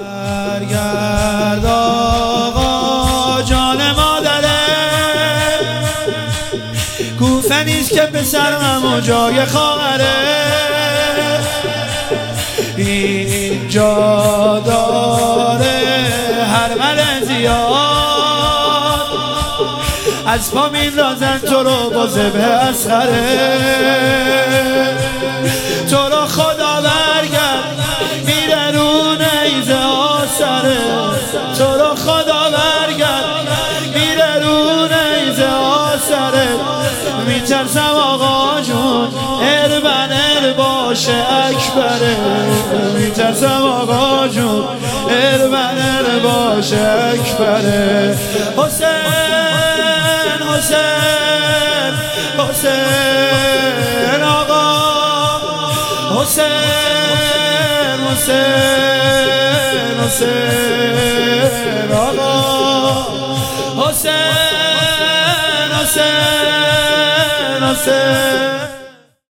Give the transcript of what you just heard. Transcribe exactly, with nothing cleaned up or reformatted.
برگرد آقا جان مادره، کوفه نیست که پسر غم و جای خواهره، اینجا داره هرمل زیاد، از پا میندازن تو رو با ذبح اصغره، تو رو خدا برگرد میره رو نیزه آسره، تو رو خدا برگرد میره رو نیزه آسره، میترسم آقا جون اربن ار باشه اکبره، میترسم آقا جون اربن ار باشه اکبره. حسین حسین حسین آقا، حسین حسین حسین آقا، حسین حسین حسین